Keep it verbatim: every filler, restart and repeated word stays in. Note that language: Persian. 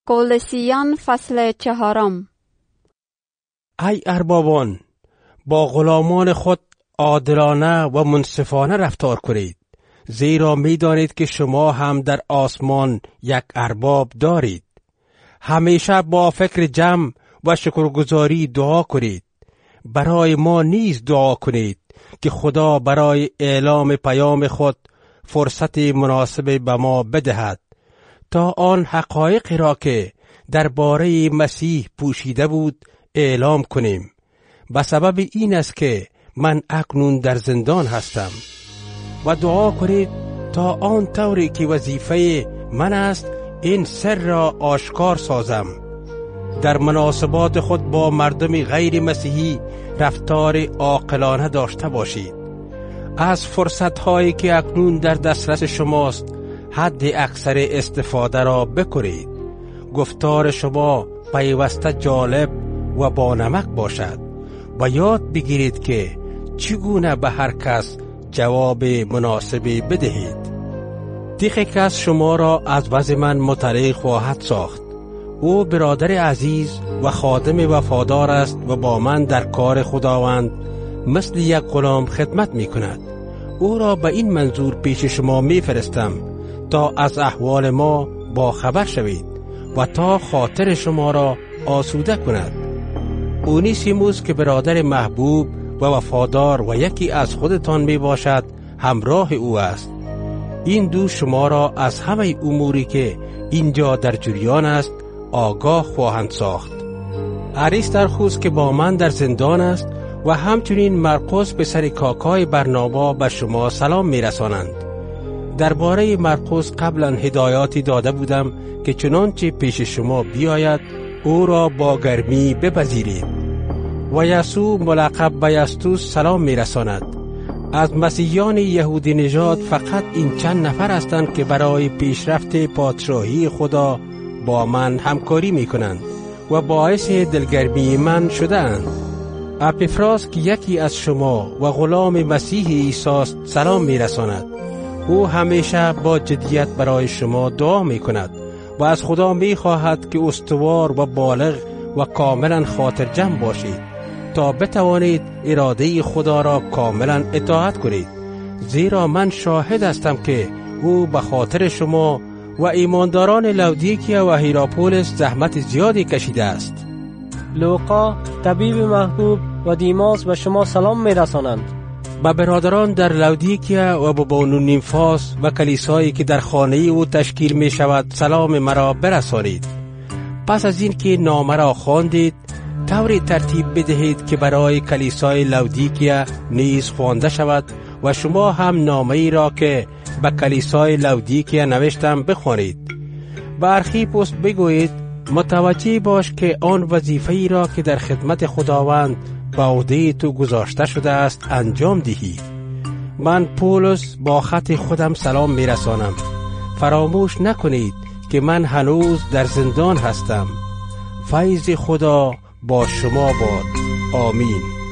کولوسیان فصل چهارم. ای اربابان، با غلامان خود عادلانه و منصفانه رفتار کنید، زیرا می دانید که شما هم در آسمان یک ارباب دارید. همیشه با فکر جمع و شکرگزاری دعا کنید. برای ما نیز دعا کنید که خدا برای اعلام پیام خود فرصت مناسب به ما بدهد تا آن حقایقی را که درباره مسیح پوشیده بود اعلام کنیم. به سبب این است که من اکنون در زندان هستم. و دعا کنید تا آن طوری که وظیفه من است این سر را آشکار سازم. در مناسبات خود با مردم غیر مسیحی رفتار عاقلانه داشته باشید. از فرصت‌هایی که اکنون در دسترس شماست حد اکثر استفاده را بکنید. گفتار شما پیوسته جالب و با نمک باشد و یاد بگیرید که چگونه به هر کس جواب مناسبی بدهید. تیخ کس شما را از وضع من مطلع خواهد ساخت. او برادر عزیز و خادم وفادار است و با من در کار خداوند مثل یک غلام خدمت می کند. او را به این منظور پیش شما می فرستم تا از احوال ما با خبر شوید و تا خاطر شما را آسوده کند. اونیسیموس که برادر محبوب و وفادار و یکی از خودتان می باشد همراه او است. این دو شما را از همه اموری که اینجا در جریان است آگاه خواهند ساخت. اریسترخوس که با من در زندان است و همچنین مرقس پسر کاکای برنابا به شما سلام می رسانند. درباره مرقس قبلا هدایاتی داده بودم که چنانچه پیش شما بیاید او را با گرمی بپذیرید. و یسوع ملقب به یستوس سلام می رساند. از مسیحیان یهودی نژاد فقط این چند نفر هستند که برای پیشرفت پادشاهی خدا با من همکاری می کنند و باعث دلگرمی من شده اند. اپیفراس که یکی از شما و غلام مسیح عیسی است سلام می رساند. او همیشه با جدیت برای شما دعا می کند و از خدا می خواهد که استوار و بالغ و کاملا خاطر جمع باشید تا بتوانید اراده خدا را کاملا اطاعت کنید. زیرا من شاهد هستم که او به خاطر شما و ایمانداران لودیکیا و هیراپولس زحمت زیادی کشیده است. لوقا طبیب محبوب و دیماس به شما سلام می رسانند. به برادران در لودیکیا و به بانو نیمفاس و کلیسایی که در خانه او تشکیل می شود سلام مرا برسانید. پس از این که نامه را خواندید طوری ترتیب بدهید که برای کلیسای لودیکیا نیز خوانده شود و شما هم نامه ای را که به کلیسای لودیکیا نوشتم بخوانید. به ارخیپوس بگویید متوجه باش که آن وظیفه‌ای را که در خدمت خداوند به عهده تو گذاشته شده است انجام دهی. من پولس با خط خودم سلام میرسانم. فراموش نکنید که من هنوز در زندان هستم. فیض خدا با شما باد. آمین.